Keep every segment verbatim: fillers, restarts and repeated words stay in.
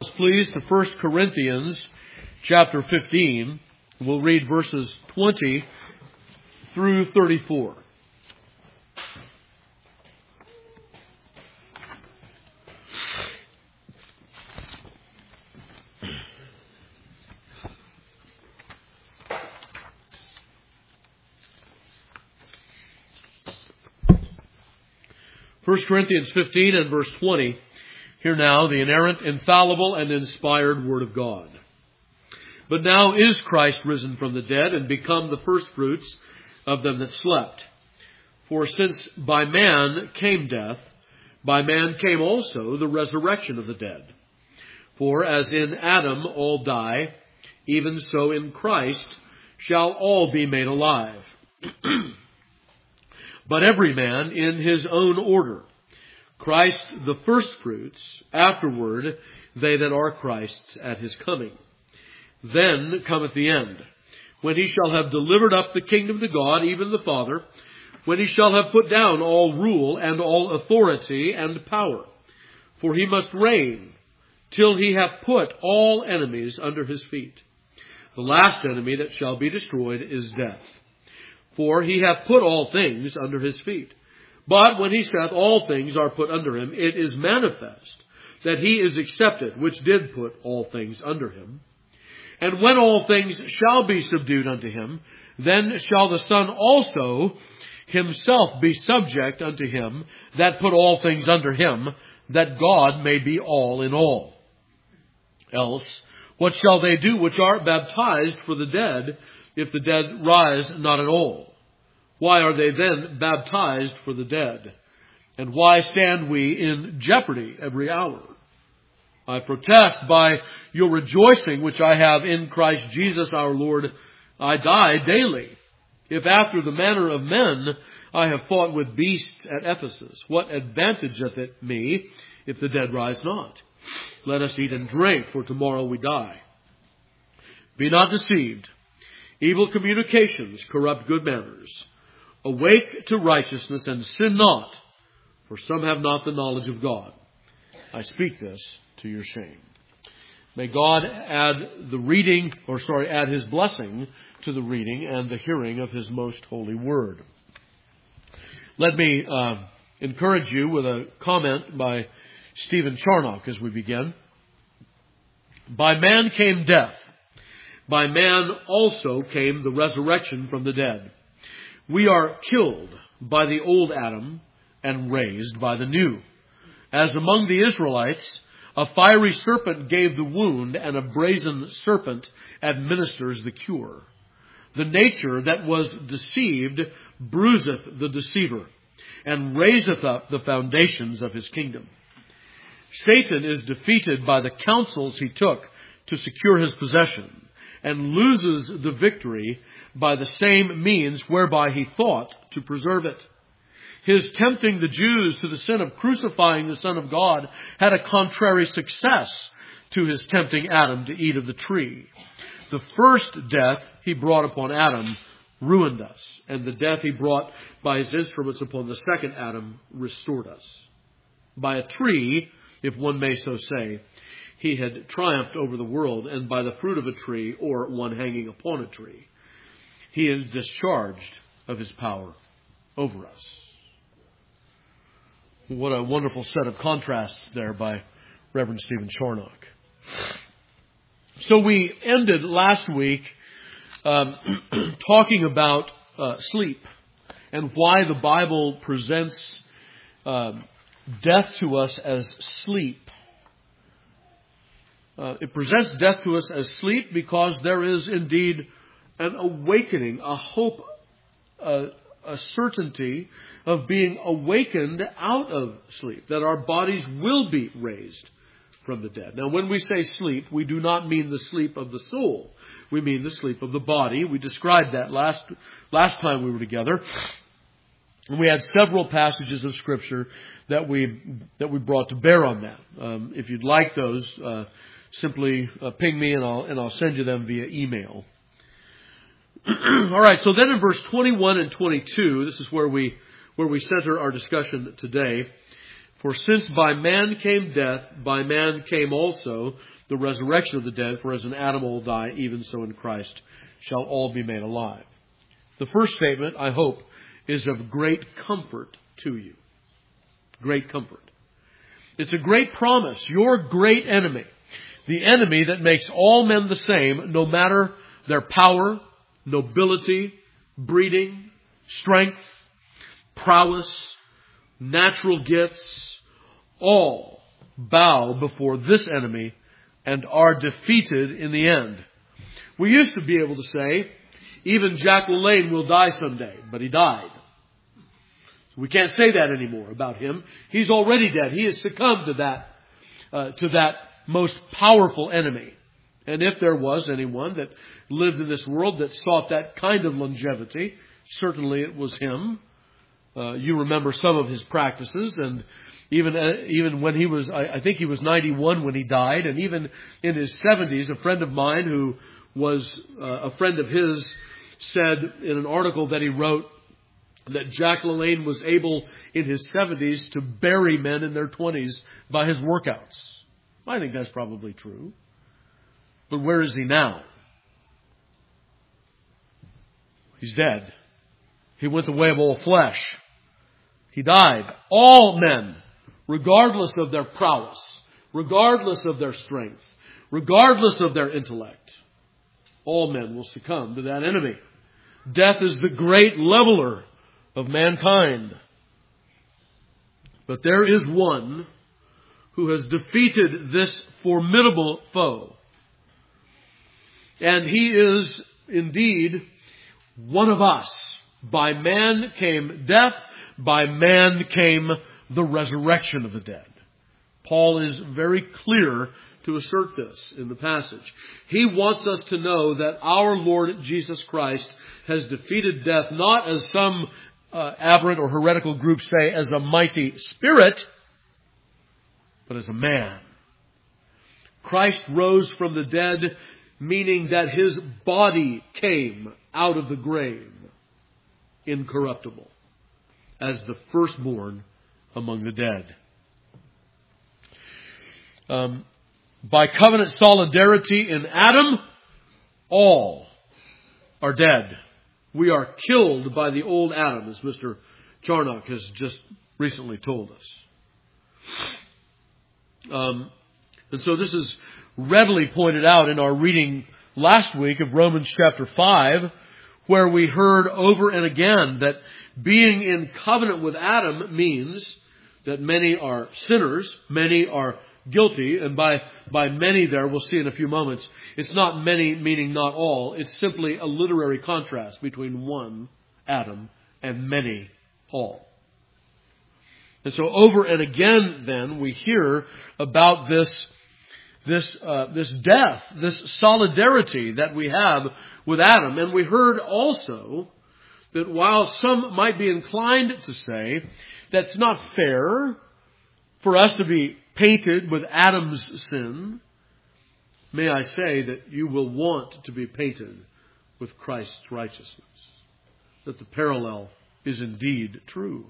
Please to First Corinthians chapter fifteen. We'll read verses twenty through thirty-four. First Corinthians fifteen and verse twenty. Hear now the inerrant, infallible, and inspired Word of God. But now is Christ risen from the dead and become the firstfruits of them that slept. For since by man came death, by man came also the resurrection of the dead. For as in Adam all die, even so in Christ shall all be made alive. But every man in his own order. Christ the firstfruits, afterward they that are Christ's at his coming. Then cometh the end, when he shall have delivered up the kingdom to God, even the Father, when he shall have put down all rule and all authority and power. For he must reign till he have put all enemies under his feet. The last enemy that shall be destroyed is death. For he hath put all things under his feet. But when he saith all things are put under him, it is manifest that he is accepted, which did put all things under him. And when all things shall be subdued unto him, then shall the Son also himself be subject unto him that put all things under him, that God may be all in all. Else, what shall they do which are baptized for the dead, if the dead rise not at all? Why are they then baptized for the dead? And why stand we in jeopardy every hour? I protest by your rejoicing which I have in Christ Jesus our Lord, I die daily. If after the manner of men I have fought with beasts at Ephesus, what advantageth it me if the dead rise not? Let us eat and drink, for tomorrow we die. Be not deceived. Evil communications corrupt good manners. Awake to righteousness and sin not, for some have not the knowledge of God. I speak this to your shame. May God add the reading, or sorry, add his blessing to the reading and the hearing of his most holy word. Let me uh, encourage you with a comment by Stephen Charnock as we begin. By man came death. By man also came the resurrection from the dead. We are killed by the old Adam and raised by the new. As among the Israelites, a fiery serpent gave the wound, and a brazen serpent administers the cure. The nature that was deceived bruiseth the deceiver, and raiseth up the foundations of his kingdom. Satan is defeated by the counsels he took to secure his possession, and loses the victory by the same means whereby he thought to preserve it. His tempting the Jews to the sin of crucifying the Son of God had a contrary success to his tempting Adam to eat of the tree. The first death he brought upon Adam ruined us, and the death he brought by his instruments upon the second Adam restored us. By a tree, if one may so say, he had triumphed over the world, and by the fruit of a tree, or one hanging upon a tree, he is discharged of his power over us. What a wonderful set of contrasts there by Reverend Stephen Charnock. So we ended last week um, talking about uh, sleep and why the Bible presents uh, death to us as sleep. Uh, it presents death to us as sleep because there is indeed an awakening, a hope, a, a certainty of being awakened out of sleep, that our bodies will be raised from the dead. Now, when we say sleep, we do not mean the sleep of the soul. We mean the sleep of the body. We described that last last time we were together. And we had several passages of Scripture that we that we brought to bear on that. Um, if you'd like those, uh, simply uh, ping me and I'll and I'll send you them via email. All right. So then in verse twenty-one and twenty-two, this is where we where we center our discussion today. For since by man came death, by man came also the resurrection of the dead. For as in Adam all die, even so in Christ shall all be made alive. The first statement, I hope, is of great comfort to you. Great comfort. It's a great promise. Your great enemy, the enemy that makes all men the same, no matter their power, nobility, breeding, strength, prowess, natural gifts, all bow before this enemy and are defeated in the end. We used to be able to say, even Jack LaLanne will die someday, but he died. We can't say that anymore about him. He's already dead. He has succumbed to that, uh, to that most powerful enemy. And if there was anyone that lived in this world that sought that kind of longevity, certainly it was him. Uh, you remember some of his practices, and even uh, even when he was, I, I think he was ninety-one when he died, and even in his seventies, a friend of mine who was uh, a friend of his said in an article that he wrote that Jack LaLanne was able in his seventies to bury men in their twenties by his workouts. I think that's probably true. But where is he now? He's dead. He went the way of all flesh. He died. All men, regardless of their prowess, regardless of their strength, regardless of their intellect, all men will succumb to that enemy. Death is the great leveler of mankind. But there is one who has defeated this formidable foe. And he is indeed one of us. By man came death, by man came the resurrection of the dead. Paul is very clear to assert this in the passage. He wants us to know that our Lord Jesus Christ has defeated death, not as some uh, aberrant or heretical groups say, as a mighty spirit, but as a man. Christ rose from the dead, meaning that his body came out of the grave incorruptible, as the firstborn among the dead. Um, by covenant solidarity in Adam, all are dead. We are killed by the old Adam, as Mister Charnock has just recently told us. Um, and so this is readily pointed out in our reading last week of Romans chapter five, where we heard over and again that being in covenant with Adam means that many are sinners, many are guilty, and by, by many there, we'll see in a few moments, it's not many meaning not all, it's simply a literary contrast between one, Adam, and many, all. And so over and again then, we hear about this This uh, this death, this solidarity that we have with Adam. And we heard also that while some might be inclined to say that's not fair for us to be painted with Adam's sin, may I say that you will want to be painted with Christ's righteousness. That the parallel is indeed true.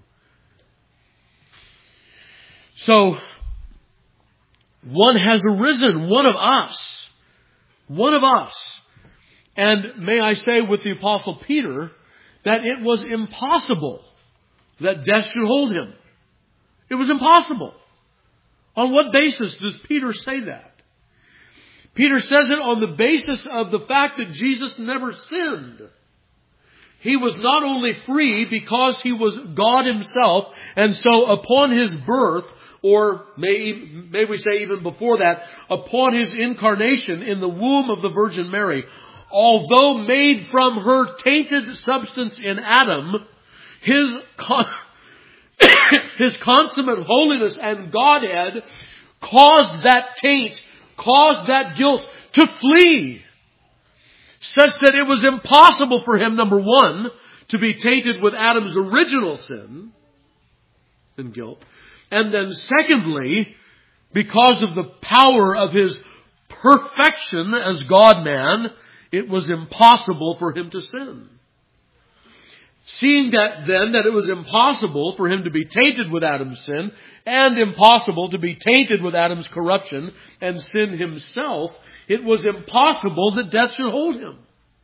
So, one has arisen, one of us, one of us. And may I say with the Apostle Peter that it was impossible that death should hold him. It was impossible. On what basis does Peter say that? Peter says it on the basis of the fact that Jesus never sinned. He was not only free because he was God himself, and so upon his birth, or may, may we say even before that, upon his incarnation in the womb of the Virgin Mary, although made from her tainted substance in Adam, his, con- his consummate holiness and Godhead caused that taint, caused that guilt to flee. Such that it was impossible for him, number one, to be tainted with Adam's original sin and guilt. And then secondly, because of the power of his perfection as God-man, it was impossible for him to sin. Seeing that then that it was impossible for him to be tainted with Adam's sin, and impossible to be tainted with Adam's corruption and sin himself, it was impossible that death should hold him.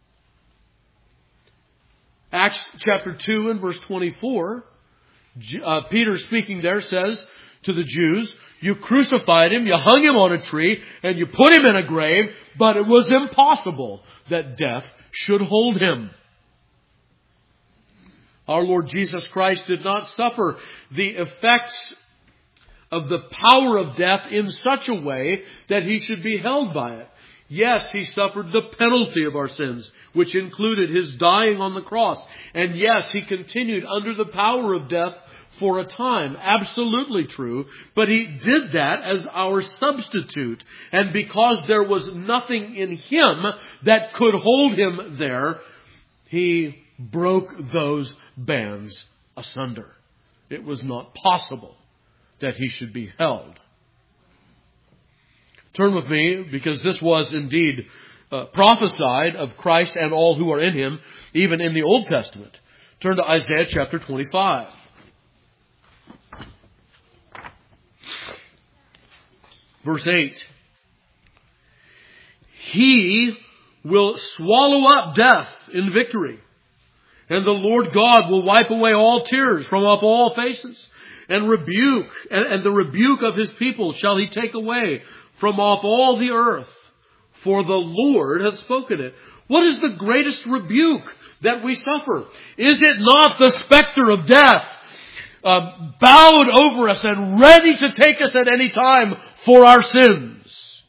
Acts chapter two and verse twenty-four, uh, Peter speaking there says to the Jews, you crucified him, you hung him on a tree, and you put him in a grave, but it was impossible that death should hold him. Our Lord Jesus Christ did not suffer the effects of the power of death in such a way that he should be held by it. Yes, he suffered the penalty of our sins, which included his dying on the cross. And yes, he continued under the power of death for a time. Absolutely true. But he did that as our substitute. And because there was nothing in him that could hold him there, he broke those bands asunder. It was not possible that he should be held. Turn with me, because this was indeed uh, prophesied of Christ and all who are in him, even in the Old Testament. Turn to Isaiah chapter twenty-five. Verse eight. He will swallow up death in victory. And the Lord God will wipe away all tears from off all faces. And rebuke, and, and the rebuke of his people shall he take away from off all the earth. For the Lord hath spoken it. What is the greatest rebuke that we suffer? Is it not the specter of death, uh, bowed over us and ready to take us at any time for our sins?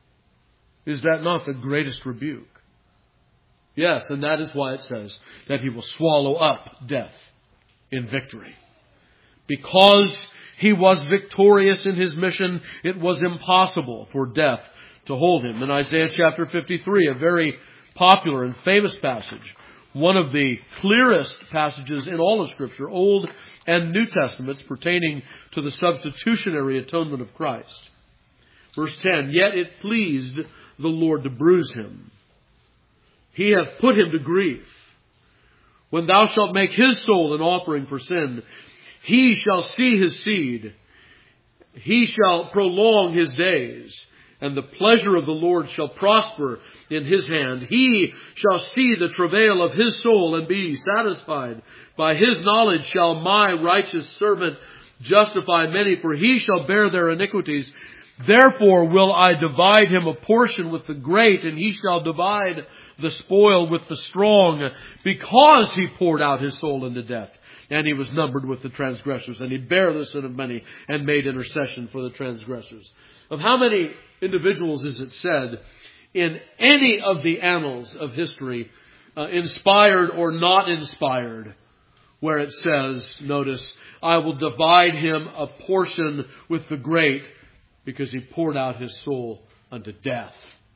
Is that not the greatest rebuke? Yes, and that is why it says that he will swallow up death in victory. Because he was victorious in his mission, it was impossible for death to hold him. In Isaiah chapter fifty-three, a very popular and famous passage, one of the clearest passages in all of Scripture, Old and New Testaments, pertaining to the substitutionary atonement of Christ. Verse ten, yet it pleased the Lord to bruise him. He hath put him to grief. When thou shalt make his soul an offering for sin, he shall see his seed. He shall prolong his days, and the pleasure of the Lord shall prosper in his hand. He shall see the travail of his soul and be satisfied. By his knowledge shall my righteous servant justify many, for he shall bear their iniquities. Therefore will I divide him a portion with the great, and he shall divide the spoil with the strong, because he poured out his soul into death. And he was numbered with the transgressors, and he bare the sin of many and made intercession for the transgressors. Of how many individuals is it said in any of the annals of history, uh, inspired or not inspired, where it says, notice, I will divide him a portion with the great, because he poured out his soul unto death.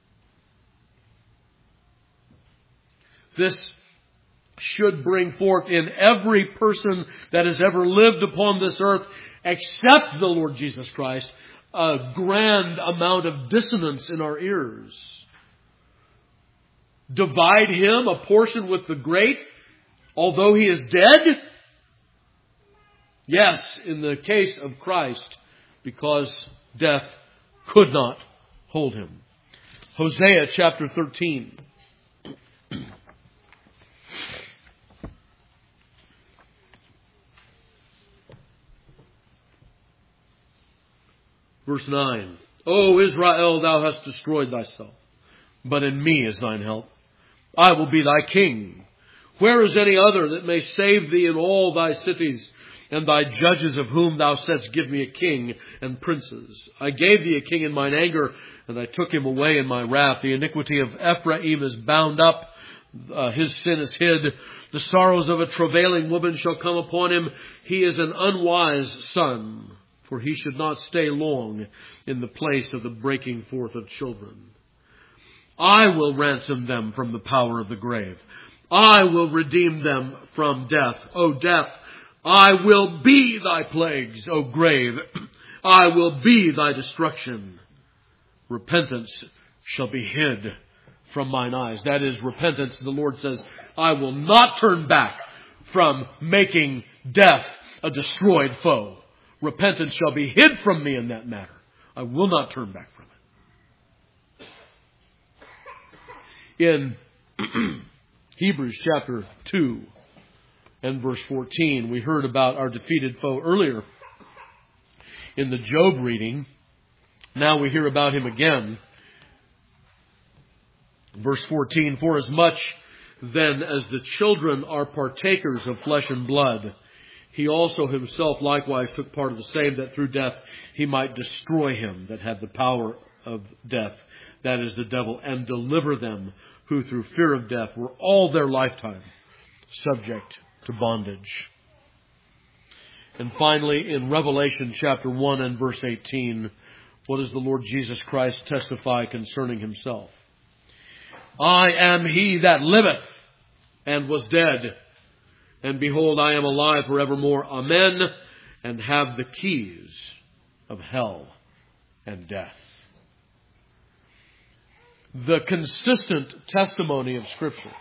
This should bring forth in every person that has ever lived upon this earth, except the Lord Jesus Christ, a grand amount of dissonance in our ears. Divide him a portion with the great, although he is dead? Yes, in the case of Christ, because death could not hold him. Hosea chapter thirteen. Verse nine. O Israel, thou hast destroyed thyself, but in me is thine help. I will be thy king. Where is any other that may save thee in all thy cities, and thy judges of whom thou saidst, give me a king and princes? I gave thee a king in mine anger, and I took him away in my wrath. The iniquity of Ephraim is bound up, uh, his sin is hid. The sorrows of a travailing woman shall come upon him. He is an unwise son, for he should not stay long in the place of the breaking forth of children. I will ransom them from the power of the grave. I will redeem them from death. O death, I will be thy plagues. O grave, I will be thy destruction. Repentance shall be hid from mine eyes. That is repentance. The Lord says, I will not turn back from making death a destroyed foe. Repentance shall be hid from me in that matter. I will not turn back from it. In Hebrews chapter two and verse fourteen, we heard about our defeated foe earlier in the Job reading. Now we hear about him again. Verse fourteen, for as much then as the children are partakers of flesh and blood, he also himself likewise took part of the same, that through death he might destroy him that had the power of death, that is the devil, and deliver them who through fear of death were all their lifetime subject to bondage. And finally, in Revelation chapter one and verse eighteen, what does the Lord Jesus Christ testify concerning himself? I am he that liveth and was dead, and behold, I am alive forevermore. Amen. And have the keys of hell and death. The consistent testimony of Scripture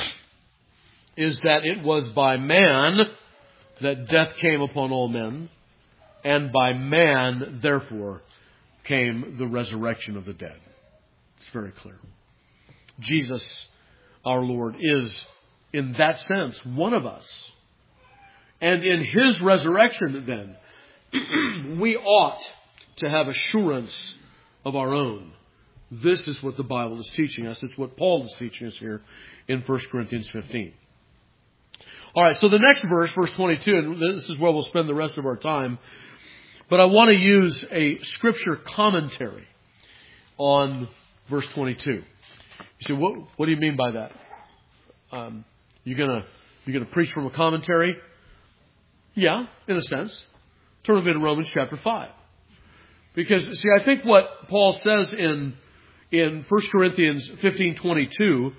is that it was by man that death came upon all men, and by man, therefore, came the resurrection of the dead. It's very clear. Jesus, our Lord, is, in that sense, one of us. And in his resurrection, then, we ought to have assurance of our own. This is what the Bible is teaching us. It's what Paul is teaching us here in First Corinthians fifteen. All right, so the next verse, verse twenty-two, and this is where we'll spend the rest of our time. But I want to use a scripture commentary on verse twenty-two. You say, what, what do you mean by that? Um, you're gonna you're gonna preach from a commentary? Yeah, in a sense. Turn with me to Romans chapter five. Because, see, I think what Paul says in in First Corinthians fifteen twenty-two,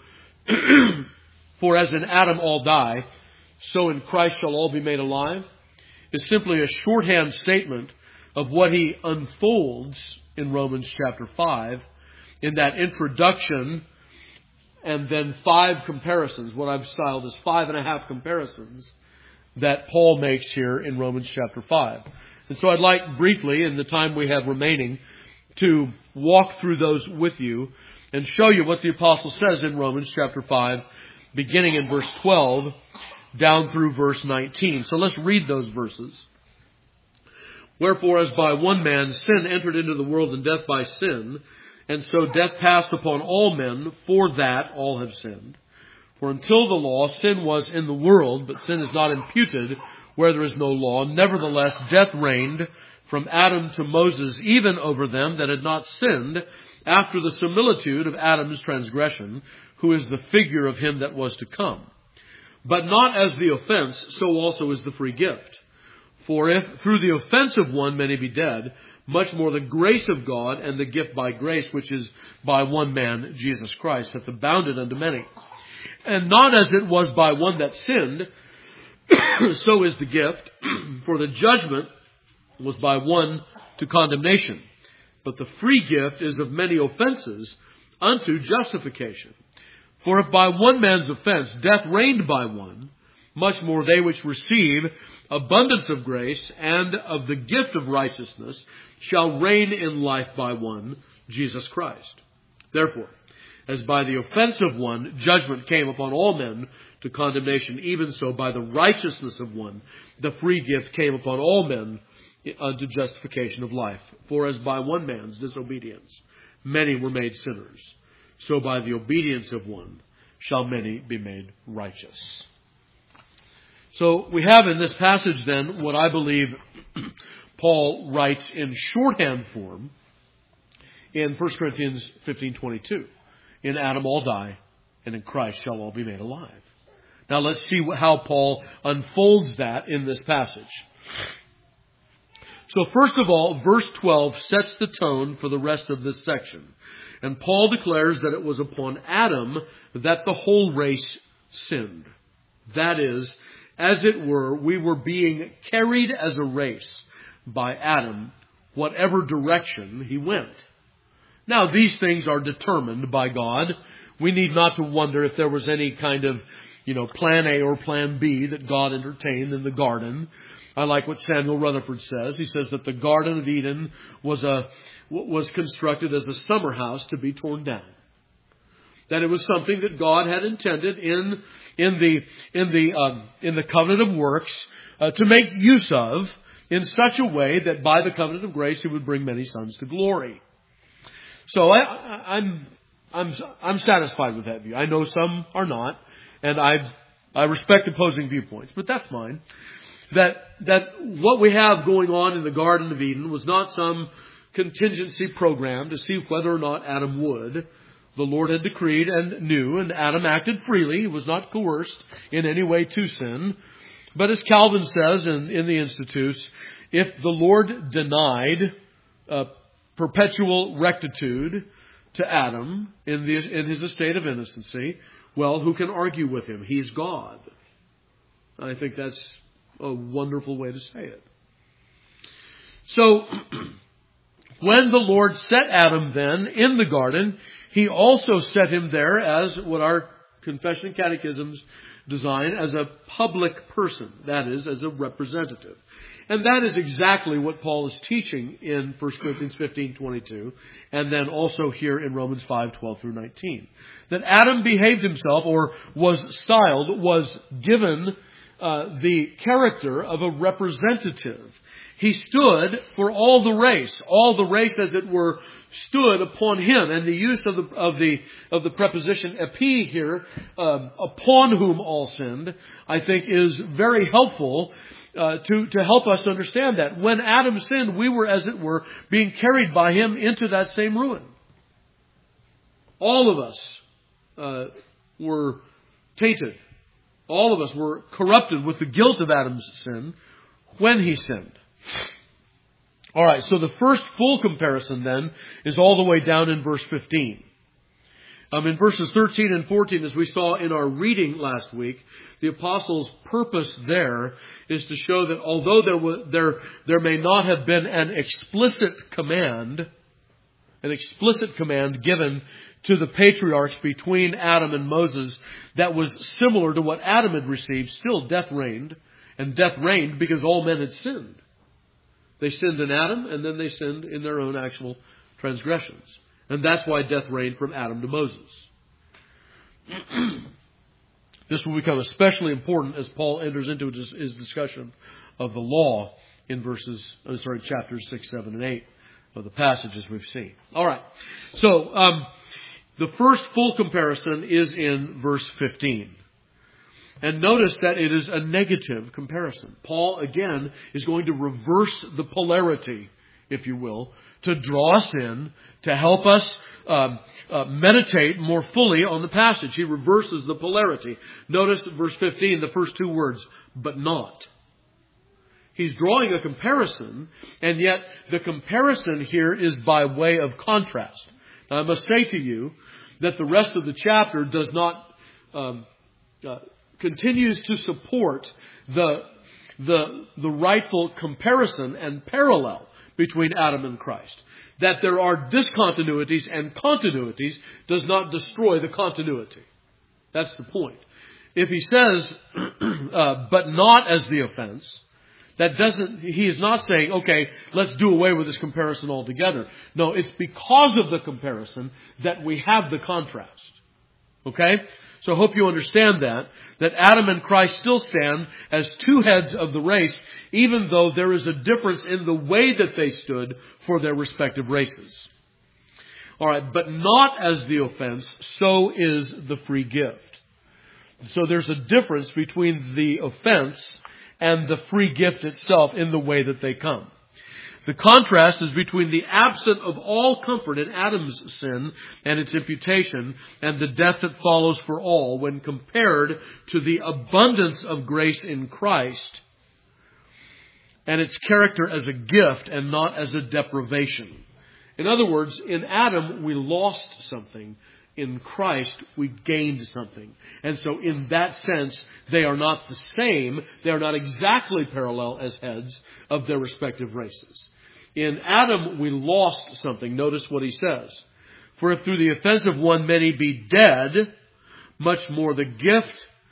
for as in Adam all die, so in Christ shall all be made alive, is simply a shorthand statement of what he unfolds in Romans chapter five, in that introduction, and then five comparisons, what I've styled as five and a half comparisons, that Paul makes here in Romans chapter five. And so I'd like briefly, in the time we have remaining, to walk through those with you and show you what the apostle says in Romans chapter five, beginning in verse twelve, down through verse nineteen. So let's read those verses. Wherefore, as by one man sin entered into the world, and death by sin, and so death passed upon all men, for that all have sinned. For until the law, sin was in the world, but sin is not imputed where there is no law. Nevertheless, death reigned from Adam to Moses, even over them that had not sinned, after the similitude of Adam's transgression, who is the figure of him that was to come. But not as the offense, so also is the free gift. For if through the offense of one many be dead, much more the grace of God and the gift by grace, which is by one man, Jesus Christ, hath abounded unto many. And not as it was by one that sinned, so is the gift. For the judgment was by one to condemnation, but the free gift is of many offenses unto justification. For if by one man's offense death reigned by one, much more they which receive abundance of grace and of the gift of righteousness shall reign in life by one, Jesus Christ. Therefore, as by the offense of one judgment came upon all men to condemnation, even so by the righteousness of one the free gift came upon all men unto justification of life. For as by one man's disobedience many were made sinners, so by the obedience of one shall many be made righteous. So we have in this passage then what I believe Paul writes in shorthand form in First Corinthians fifteen twenty-two. In Adam all die, and in Christ shall all be made alive. Now let's see how Paul unfolds that in this passage. So first of all, verse twelve sets the tone for the rest of this section. And Paul declares that it was upon Adam that the whole race sinned. That is, as it were, we were being carried as a race by Adam, whatever direction he went. Now, these things are determined by God. We need not to wonder if there was any kind of you know, plan A or plan B that God entertained in the garden. I like what Samuel Rutherford says. He says that the Garden of Eden was a was constructed as a summer house to be torn down. That it was something that God had intended in in the in the um, in the covenant of works uh, to make use of in such a way that by the covenant of grace He would bring many sons to glory. So I, I, I'm I'm I'm satisfied with that view. I know some are not, and I I respect opposing viewpoints, but that's mine. That that what we have going on in the Garden of Eden was not some contingency program to see whether or not Adam would. The Lord had decreed and knew, and Adam acted freely. He was not coerced in any way to sin. But as Calvin says in, in the Institutes, if the Lord denied uh, perpetual rectitude to Adam in, the, in his estate of innocency, well, who can argue with him? He's God. I think that's a wonderful way to say it. So, when the Lord set Adam then in the garden, He also set him there as what our confession and catechisms design as a public person. That is, as a representative. And that is exactly what Paul is teaching in First Corinthians fifteen twenty-two, and then also here in Romans five twelve through nineteen. That Adam behaved himself, or was styled, was given uh, the character of a representative. He stood for all the race. All the race, as it were, stood upon him. And the use of the of the of the preposition epi here, uh, upon whom all sinned, I think is very helpful uh, to to help us understand that when Adam sinned, we were, as it were, being carried by him into that same ruin. All of us uh, were tainted. All of us were corrupted with the guilt of Adam's sin when he sinned. All right, so the first full comparison then is all the way down in verse fifteen. Um, in verses thirteen and fourteen, as we saw in our reading last week, the apostle's purpose there is to show that although there was, there there may not have been an explicit command, an explicit command given to the patriarchs between Adam and Moses that was similar to what Adam had received, still death reigned, and death reigned because all men had sinned. They sinned in Adam, and then they sinned in their own actual transgressions. And that's why death reigned from Adam to Moses. This will become especially important as Paul enters into his discussion of the law in verses, I'm sorry, chapters six, seven, and eight of the passages we've seen. All right. So, um, the first full comparison is in verse fifteen. And notice that it is a negative comparison. Paul, again, is going to reverse the polarity, if you will, to draw us in, to help us um, uh, meditate more fully on the passage. He reverses the polarity. Notice verse fifteen, the first two words, but not. He's drawing a comparison, and yet the comparison here is by way of contrast. Now, I must say to you that the rest of the chapter does not... Um, uh, continues to support the, the, the rightful comparison and parallel between Adam and Christ. That there are discontinuities and continuities does not destroy the continuity. That's the point. If he says, uh, but not as the offense, that doesn't, he is not saying, okay, let's do away with this comparison altogether. No, it's because of the comparison that we have the contrast. Okay? So I hope you understand that, that Adam and Christ still stand as two heads of the race, even though there is a difference in the way that they stood for their respective races. All right, but not as the offense, so is the free gift. So there's a difference between the offense and the free gift itself in the way that they come. The contrast is between the absence of all comfort in Adam's sin and its imputation and the death that follows for all when compared to the abundance of grace in Christ and its character as a gift and not as a deprivation. In other words, in Adam we lost something. In Christ we gained something. And so in that sense, they are not the same. They are not exactly parallel as heads of their respective races. In Adam, we lost something. Notice what he says. For if through the offense of one many be dead, much more the gift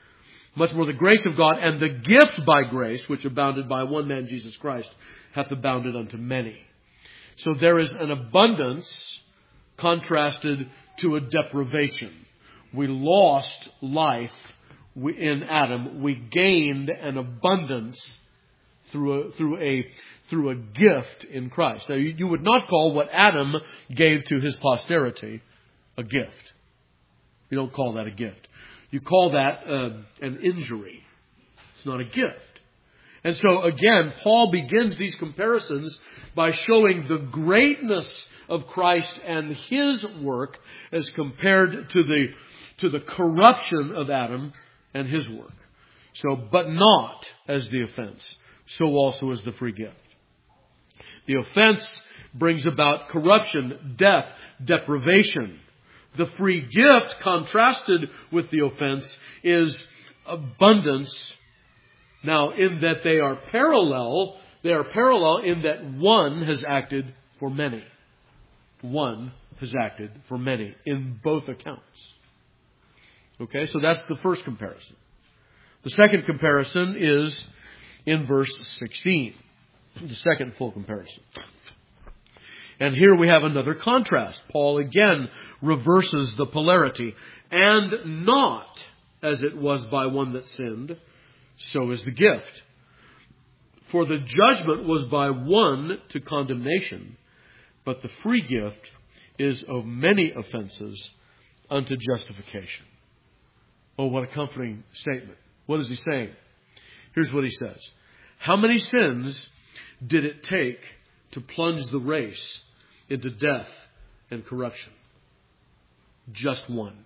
Much more the grace of God and the gift by grace, which abounded by one man, Jesus Christ, hath abounded unto many. So there is an abundance contrasted to a deprivation. We lost life in Adam. We gained an abundance through a, through a, through a gift in Christ. Now, you, you would not call what Adam gave to his posterity a gift. You don't call that a gift. You call that uh, an injury. It's not a gift. And so, again, Paul begins these comparisons by showing the greatness of Christ and His work as compared to the, to the corruption of Adam and his work. So, but not as the offense, so also as the free gift. The offense brings about corruption, death, deprivation. The free gift, contrasted with the offense, is abundance. Now, in that they are parallel, they are parallel in that one has acted for many. One has acted for many in both accounts. Okay, so that's the first comparison. The second comparison is in verse sixteen. The second full comparison. And here we have another contrast. Paul again reverses the polarity. And not as it was by one that sinned, so is the gift. For the judgment was by one to condemnation, but the free gift is of many offenses unto justification. Oh, what a comforting statement. What is he saying? Here's what he says. How many sins did it take to plunge the race into death and corruption? Just one.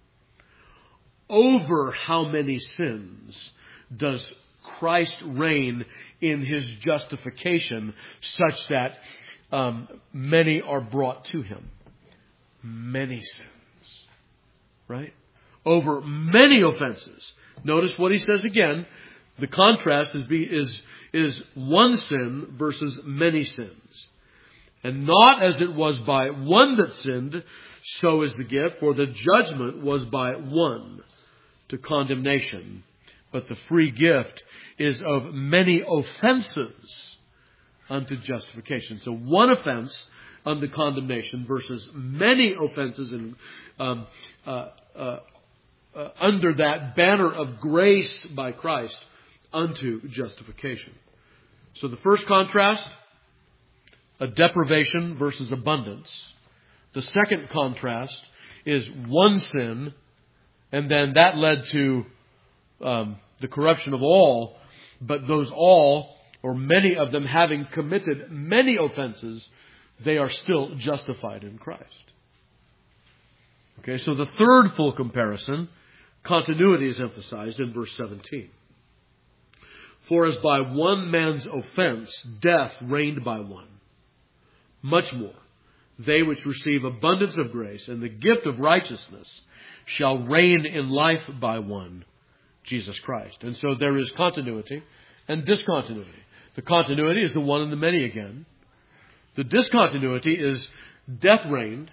Over how many sins does Christ reign in His justification such that um, many are brought to Him? Many sins. Right? Over many offenses. Notice what he says again. The contrast is, be, is, is one sin versus many sins. And not as it was by one that sinned, so is the gift. For the judgment was by one to condemnation. But the free gift is of many offenses unto justification. So one offense unto condemnation versus many offenses in, um, uh, uh, uh, under that banner of grace by Christ unto justification. So the first contrast, a deprivation versus abundance. The second contrast is one sin, and then that led to um, the corruption of all, but those all, or many of them, having committed many offenses, they are still justified in Christ. Okay, so the third full comparison, continuity is emphasized in verse seventeen. For as by one man's offense death reigned by one, much more they which receive abundance of grace and the gift of righteousness shall reign in life by one, Jesus Christ. And so there is continuity and discontinuity. The continuity is the one and the many again. The discontinuity is death reigned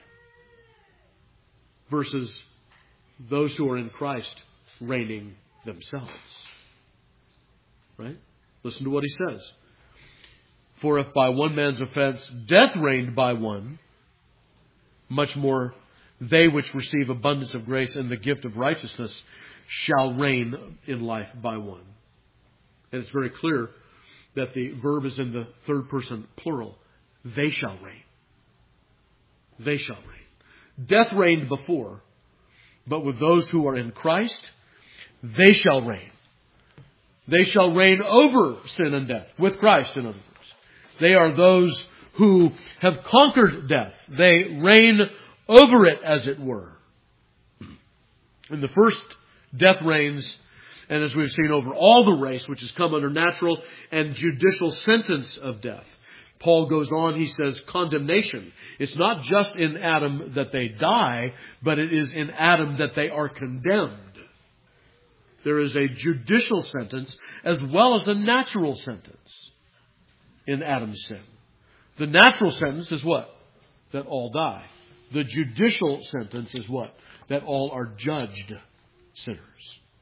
versus those who are in Christ reigning themselves. Right? Listen to what he says. For if by one man's offense death reigned by one, much more they which receive abundance of grace and the gift of righteousness shall reign in life by one. And it's very clear that the verb is in the third person plural. They shall reign. They shall reign. Death reigned before, but with those who are in Christ, they shall reign. They shall reign over sin and death, with Christ, in other words. They are those who have conquered death. They reign over it, as it were. In the first, death reigns, and as we've seen, over all the race, which has come under natural and judicial sentence of death. Paul goes on, he says, condemnation. It's not just in Adam that they die, but it is in Adam that they are condemned. There is a judicial sentence as well as a natural sentence in Adam's sin. The natural sentence is what? That all die. The judicial sentence is what? That all are judged sinners.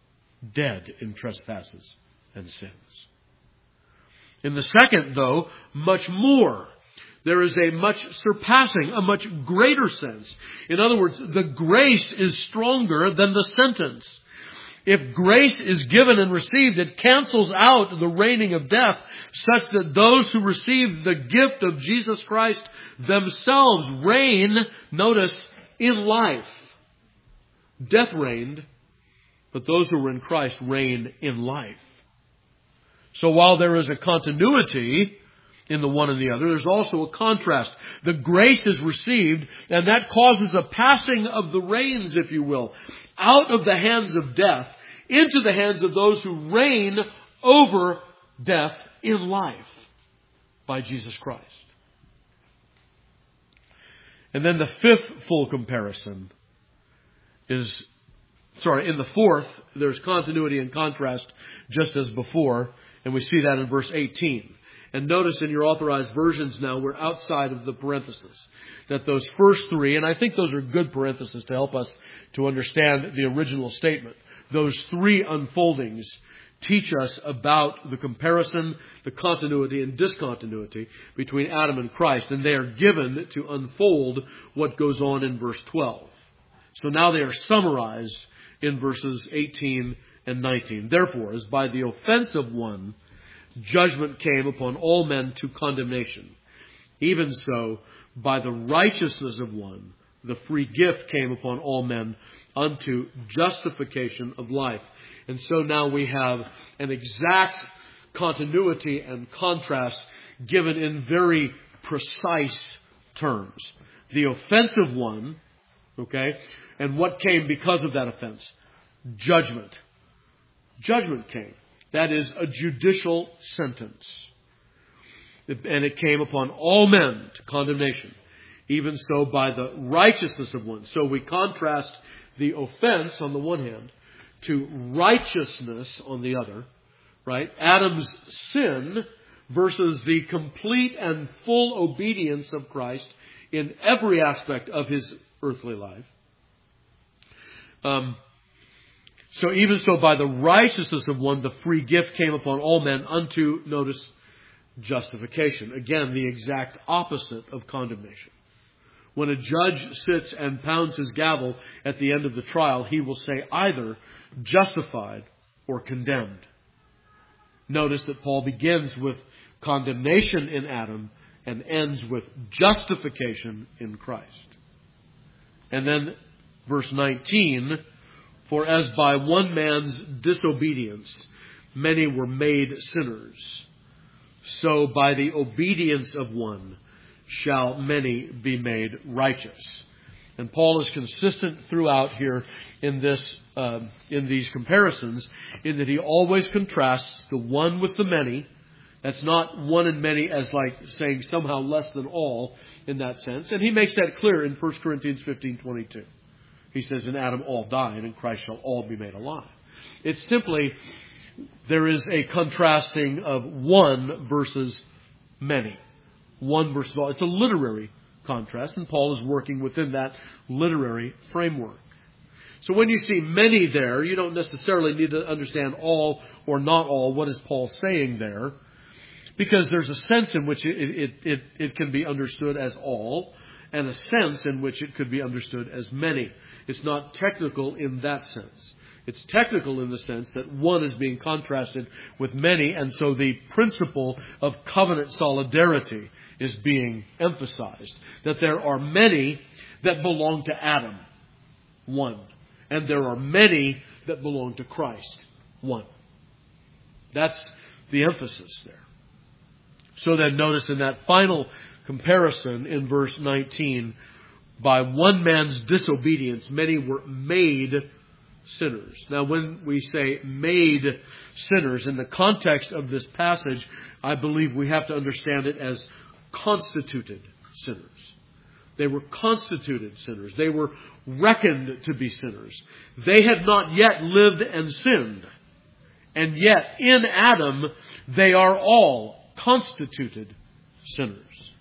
dead in trespasses and sins. In the second, though, much more. There is a much surpassing, a much greater sense. In other words, the grace is stronger than the sentence. If grace is given and received, it cancels out the reigning of death, such that those who receive the gift of Jesus Christ themselves reign, notice, in life. Death reigned, but those who were in Christ reign in life. So while there is a continuity in the one and the other, there's also a contrast. The grace is received, and that causes a passing of the reins, if you will, out of the hands of death into the hands of those who reign over death in life by Jesus Christ. And then the fifth full comparison is, sorry, in the fourth, there's continuity and contrast just as before, and we see that in verse eighteen. And notice in your authorized versions now, we're outside of the parentheses. That those first three, and I think those are good parentheses to help us to understand the original statement. Those three unfoldings teach us about the comparison, the continuity and discontinuity between Adam and Christ. And they are given to unfold what goes on in verse twelve. So now they are summarized in verses eighteen and nineteen. Therefore, as by the offense of one, judgment came upon all men to condemnation. Even so, by the righteousness of one, the free gift came upon all men unto justification of life. And so now we have an exact continuity and contrast given in very precise terms. The offensive one, okay, and what came because of that offense? Judgment. Judgment came. That is a judicial sentence. And it came upon all men to condemnation. Even so by the righteousness of one. So we contrast the offense on the one hand to righteousness on the other. Right? Adam's sin versus the complete and full obedience of Christ in every aspect of his earthly life. Um, so even so by the righteousness of one, the free gift came upon all men unto, notice, justification. Again, the exact opposite of condemnation. When a judge sits and pounds his gavel at the end of the trial, he will say either justified or condemned. Notice that Paul begins with condemnation in Adam and ends with justification in Christ. And then verse nineteen, for as by one man's disobedience many were made sinners, so by the obedience of one shall many be made righteous. And Paul is consistent throughout here in this, uh, in these comparisons, in that he always contrasts the one with the many. That's not one and many as like saying somehow less than all in that sense. And he makes that clear in First Corinthians fifteen twenty-two. He says, in Adam all died, and in Christ shall all be made alive. It's simply, there is a contrasting of one versus many. One versus all. It's a literary contrast, and Paul is working within that literary framework. So when you see many there, you don't necessarily need to understand all or not all. What is Paul saying there? Because there's a sense in which it, it, it, it can be understood as all, and a sense in which it could be understood as many. It's not technical in that sense. It's technical in the sense that one is being contrasted with many, and so the principle of covenant solidarity is being emphasized. That there are many that belong to Adam, one. And there are many that belong to Christ, one. That's the emphasis there. So then notice in that final comparison in verse nineteen, by one man's disobedience, many were made sinners. Now, when we say made sinners, in the context of this passage, I believe we have to understand it as constituted sinners. They were constituted sinners. They were reckoned to be sinners. They had not yet lived and sinned. And yet, in Adam, they are all constituted sinners.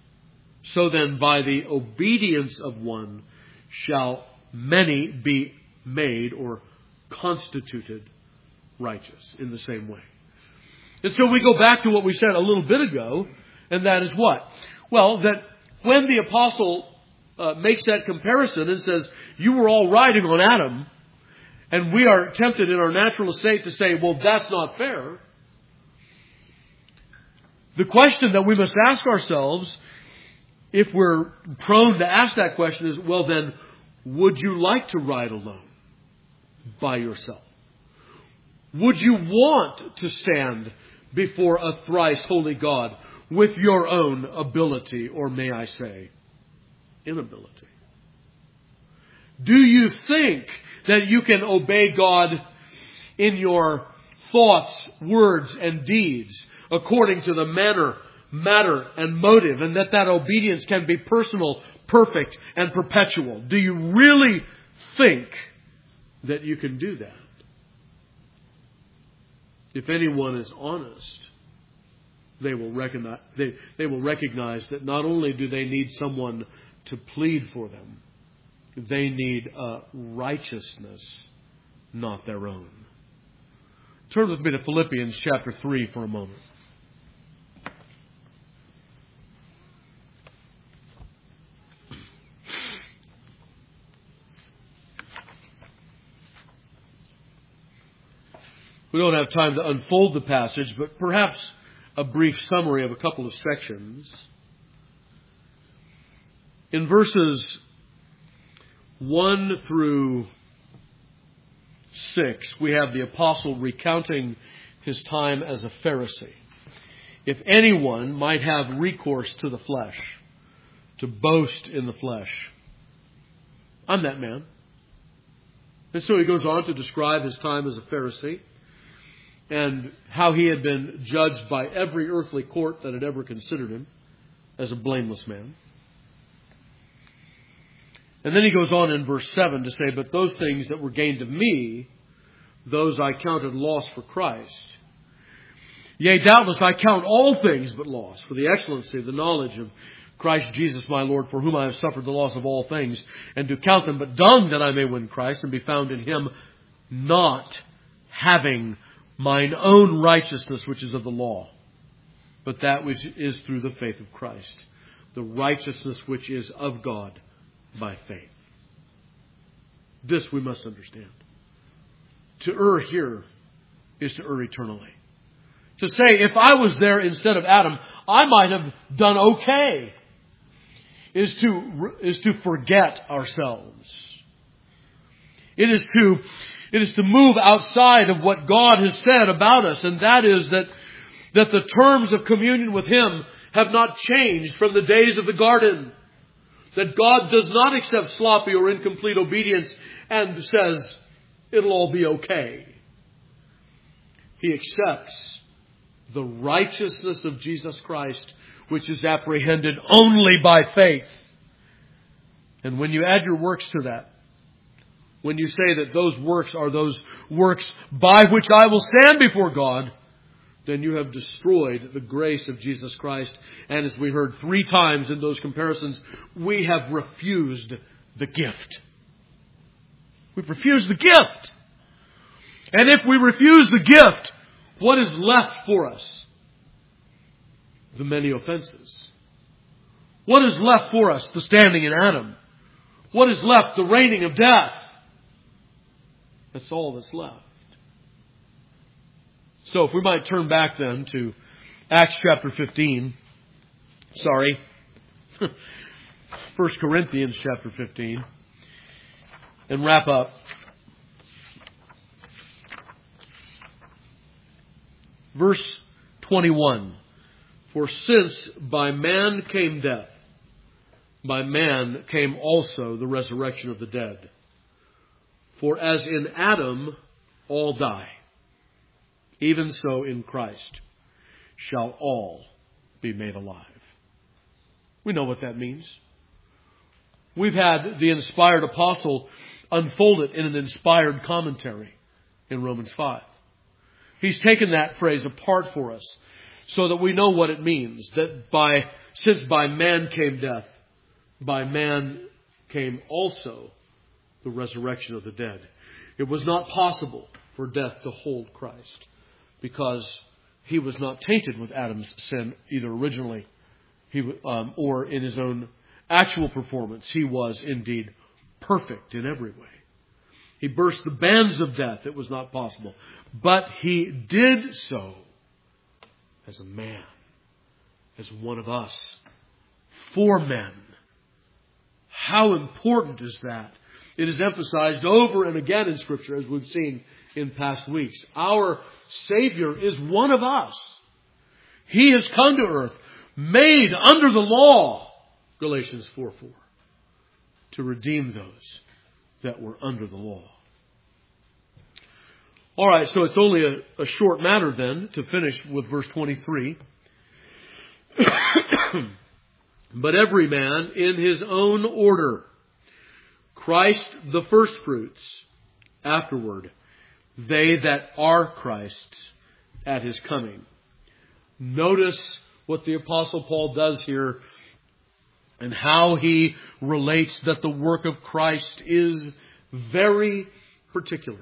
So then, by the obedience of one shall many be made or constituted righteous in the same way. And so we go back to what we said a little bit ago, and that is what? Well, that when the apostle uh, makes that comparison and says, you were all riding on Adam, and we are tempted in our natural estate to say, well, that's not fair. The question that we must ask ourselves, if we're prone to ask that question, is, well then, would you like to ride alone by yourself? Would you want to stand before a thrice holy God with your own ability, or may I say, inability? Do you think that you can obey God in your thoughts, words, and deeds according to the manner, matter, and motive, and that that obedience can be personal, perfect, and perpetual? Do you really think that you can do that? If anyone is honest, they will recognize, they, they will recognize that not only do they need someone to plead for them, they need a righteousness, not their own. Turn with me to Philippians chapter three for a moment. We don't have time to unfold the passage, but perhaps a brief summary of a couple of sections. In verses one through six, we have the apostle recounting his time as a Pharisee. If anyone might have recourse to the flesh, to boast in the flesh, I'm that man. And so he goes on to describe his time as a Pharisee, and how he had been judged by every earthly court that had ever considered him as a blameless man. And then he goes on in verse seven to say, but those things that were gained of me, those I counted loss for Christ. Yea, doubtless I count all things but loss for the excellency of the knowledge of Christ Jesus my Lord, for whom I have suffered the loss of all things, and to count them but dung, that I may win Christ and be found in him, not having mine own righteousness, which is of the law, but that which is through the faith of Christ, the righteousness which is of God by faith. This we must understand. To err here is to err eternally. To say, if I was there instead of Adam, I might have done okay, is to, is to forget ourselves. It is to It is to move outside of what God has said about us, and that is that, that the terms of communion with Him have not changed from the days of the garden. That God does not accept sloppy or incomplete obedience and says, it'll all be okay. He accepts the righteousness of Jesus Christ, which is apprehended only by faith. And when you add your works to that, when you say that those works are those works by which I will stand before God, then you have destroyed the grace of Jesus Christ. And as we heard three times in those comparisons, we have refused the gift. We've refused the gift. And if we refuse the gift, what is left for us? The many offenses. What is left for us? The standing in Adam. What is left? The reigning of death. That's all that's left. So if we might turn back then to Acts chapter fifteen. Sorry. First Corinthians chapter fifteen. And wrap up. Verse twenty-one. For since by man came death, by man came also the resurrection of the dead. For as in Adam all die, even so in Christ shall all be made alive. We know what that means. We've had the inspired apostle unfold it in an inspired commentary in Romans five. He's taken that phrase apart for us so that we know what it means. That by since by man came death, by man came also the resurrection of the dead. It was not possible for death to hold Christ, because he was not tainted with Adam's sin either originally he, um, or in his own actual performance. He was indeed perfect in every way. He burst the bands of death. It was not possible. But he did so as a man, as one of us, for men. How important is that? It is emphasized over and again in Scripture, as we've seen in past weeks. Our Savior is one of us. He has come to earth, made under the law, Galatians four four, to redeem those that were under the law. All right, so it's only a, a short matter then to finish with verse twenty-three. But every man in his own order, Christ the firstfruits, afterward, they that are Christ's at his coming. Notice what the Apostle Paul does here and how he relates that the work of Christ is very particular.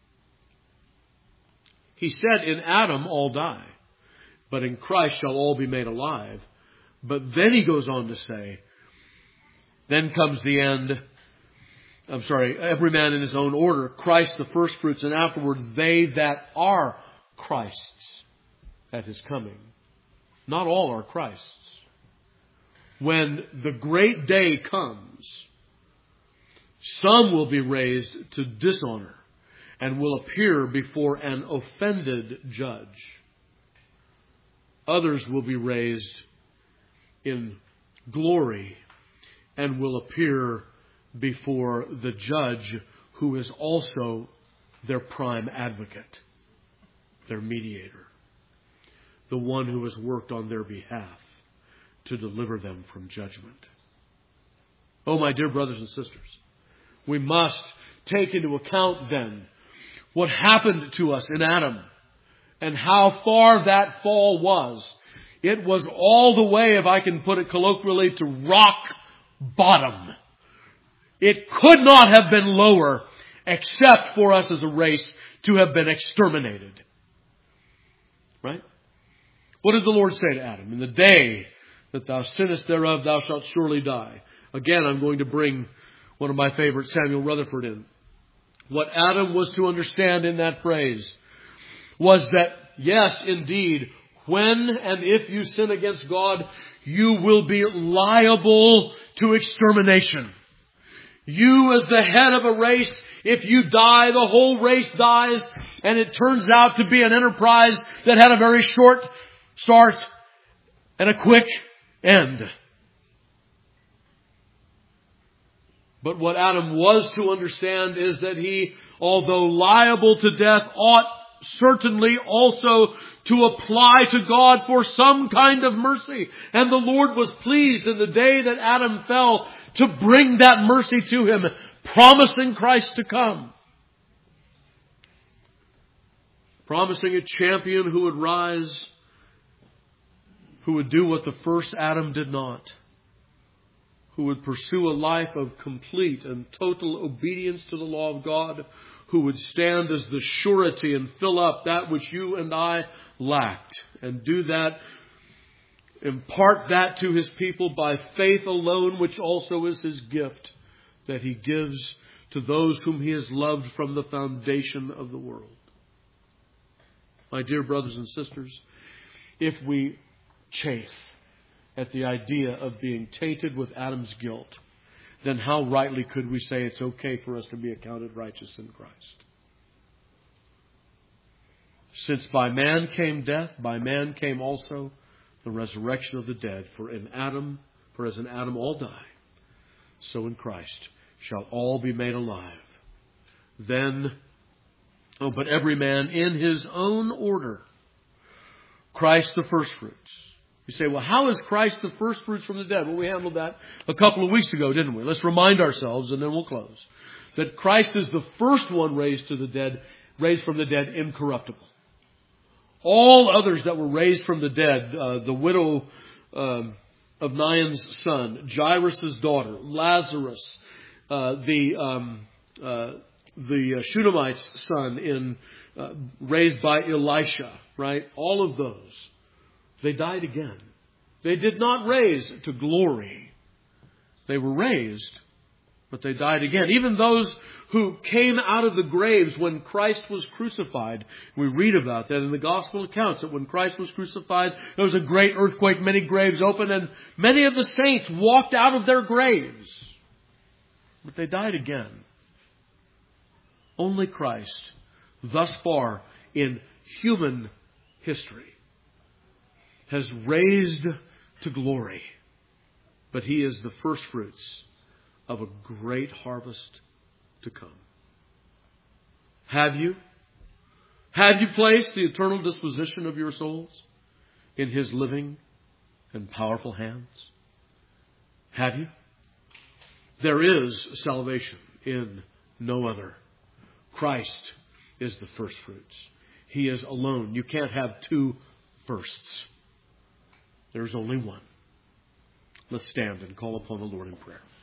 He said, in Adam all die, but in Christ shall all be made alive. But then he goes on to say, then comes the end. I'm sorry, every man in his own order, Christ the firstfruits, and afterward they that are Christ's at his coming. Not all are Christ's. When the great day comes, some will be raised to dishonor and will appear before an offended judge. Others will be raised in glory and will appear before the judge, who is also their prime advocate, their mediator, the one who has worked on their behalf to deliver them from judgment. Oh, my dear brothers and sisters, we must take into account then what happened to us in Adam and how far that fall was. It was all the way, if I can put it colloquially, to rock bottom. It could not have been lower except for us as a race to have been exterminated. Right? What did the Lord say to Adam? In the day that thou sinnest thereof, thou shalt surely die. Again, I'm going to bring one of my favorites, Samuel Rutherford, in. What Adam was to understand in that phrase was that, yes, indeed, when and if you sin against God, you will be liable to extermination. You, as the head of a race, if you die, the whole race dies, and it turns out to be an enterprise that had a very short start and a quick end. But what Adam was to understand is that he, although liable to death, ought certainly also to apply to God for some kind of mercy. And the Lord was pleased in the day that Adam fell to bring that mercy to him, promising Christ to come. Promising a champion who would rise, who would do what the first Adam did not, who would pursue a life of complete and total obedience to the law of God, who would stand as the surety and fill up that which you and I lacked, and do that, impart that to his people by faith alone, which also is his gift that he gives to those whom he has loved from the foundation of the world. My dear brothers and sisters, if we chafe at the idea of being tainted with Adam's guilt, then how rightly could we say it's okay for us to be accounted righteous in Christ? Since by man came death, by man came also the resurrection of the dead. For in Adam, for as in Adam all die, so in Christ shall all be made alive. Then, oh, but every man in his own order, Christ the firstfruits. You say, well, how is Christ the firstfruits from the dead? Well, we handled that a couple of weeks ago, didn't we? Let's remind ourselves, and then we'll close. That Christ is the first one raised to the dead, raised from the dead, incorruptible. All others that were raised from the dead, uh, the widow um, of Nain's son, Jairus' daughter, Lazarus, uh, the um, uh, the uh, Shunammite's son in uh, raised by Elisha, right? All of those, they died again. They did not raise to glory. They were raised, but they died again. Even those who came out of the graves when Christ was crucified. We read about that in the gospel accounts, that when Christ was crucified, there was a great earthquake, many graves opened, and many of the saints walked out of their graves. But they died again. Only Christ, thus far in human history, has raised to glory. But He is the first fruits of a great harvest to come. Have you? Have you placed the eternal disposition of your souls in His living and powerful hands? Have you? There is salvation in no other. Christ is the first fruits. He is alone. You can't have two firsts. There's only one. Let's stand and call upon the Lord in prayer.